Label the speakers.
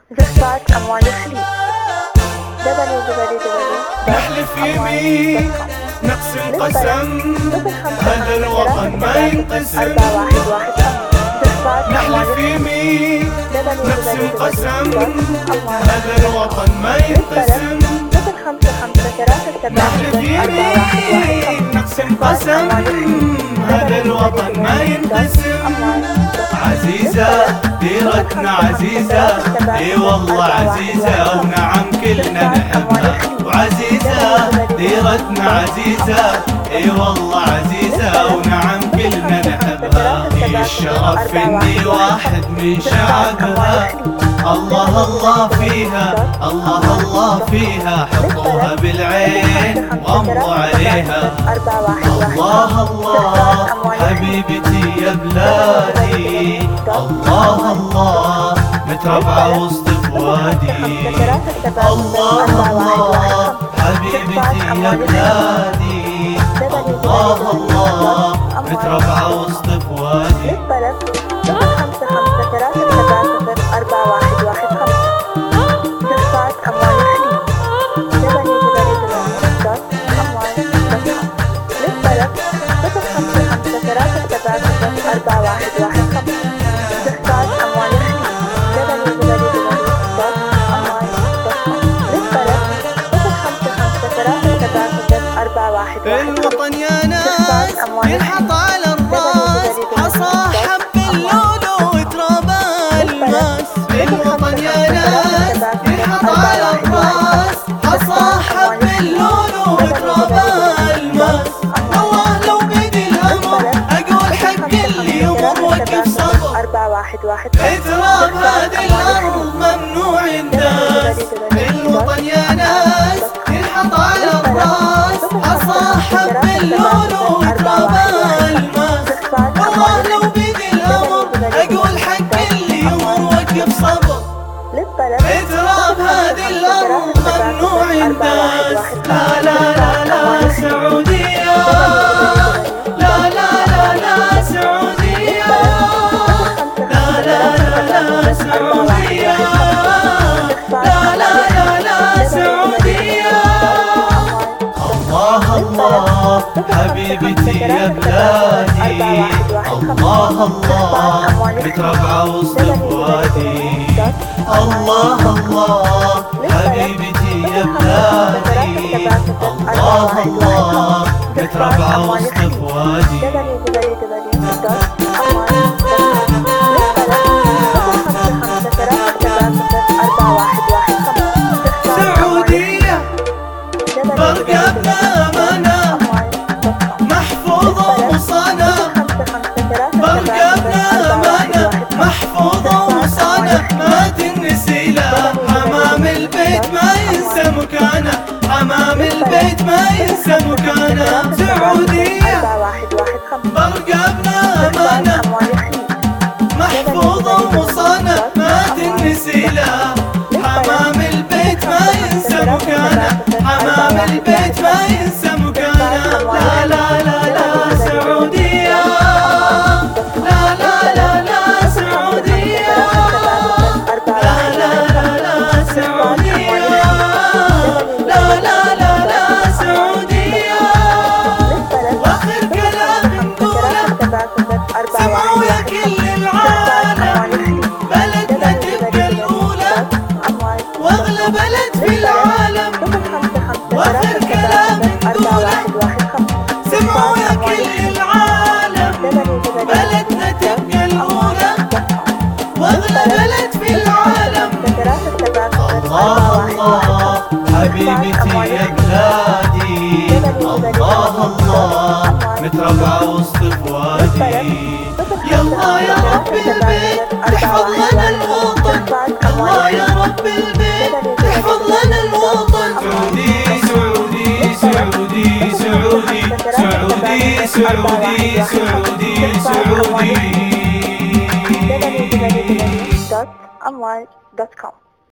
Speaker 1: زفات أموال الخليج www.
Speaker 2: نحلف يمين نقسم قسم هذا الوطن ما ينقسم. نحلف يمين نقسم قسم هذا الوطن ما ينقسم. نحلف يمين نقسم قسم هذا الوطن ما ينقسم. عزيزة ديرتنا عزيزة، اي والله عزيزة ونعم كلنا نحبها. وعزيزة ديرتنا عزيزة، اي والله عزيزة ونعم كلنا نحبها. هي الشرف اني واحد من شعبها. الله الله فيها، الله الله فيها، حطوها بالعين وامضوا عليها. الله الله حبيبتي يا بلادي، الله الله متربعة وسط فؤادي. الله الله حبيبتي يا بلادي، الله الله متربعة وسط فؤادي. الوطن يا ناس ينحط على الراس، حصى حب اللولو وتراب الماس. الوطن يا ناس ينحط على الراس، حصى حب اللولو وتراب الماس. والله لو بيدي الامر اقول حق اللي يمر وقف صبر. تراب هذه الارض ممنوع ينداس. الوطن يا ناس ينحط على الراس، حصى حب اللولو وتراب الماس. والله لو بيدي الامر اقول حق اللي يمر وقف صبر. تراب هذه الارض ممنوع ينداس. لا لا لا لا سعودية، لا لا لا لا سعودية، لا لا لا لا سعودية، لا لا لا لا سعودية. الله الله حبيبتي يا بلادي، الله الله متربعة وسط فؤادي. الله الله حبيبتي يا بلادي، الله الله متربعة وسط فؤادي. سعودية برقبنا أمانة محفوظة وصانة. برقبنا أمانة محفوظة وصانة، ما تنسي لا. حمام البيت ما ينسى مكانه، حمام البيت ما ينسى مكانه. سعودية برقبنا أمانة محفوظة وصانة، ما تنسي لا. حمام البيت ما ينسى مكانه، حمام البيت ما ينسى مكانه. لا لا لا لا سعودية، لا لا لا لا سعودية، لا لا لا لا سعودية، لا لا لا لا سعودية. واخر كلام نقوله سمعوا يا كل العالم، بلدنا تبقى الأولى واغلى بلد في العالم. واخر كلام نقوله سمعوا يا كل العالم، بلدنا تبقى الأولى واغلى بلد في العالم. الله الله حبيبتي يا بلادي، الله الله متربعة وسط فؤادي. يلا يا رب البيت تحفظ لنا الوطن، الله يا رب البيت تحفظ لنا الوطن. سعودي سعودي سعودي سعودي سعودي سعودي سعودي سعودي.
Speaker 1: www.amwal.com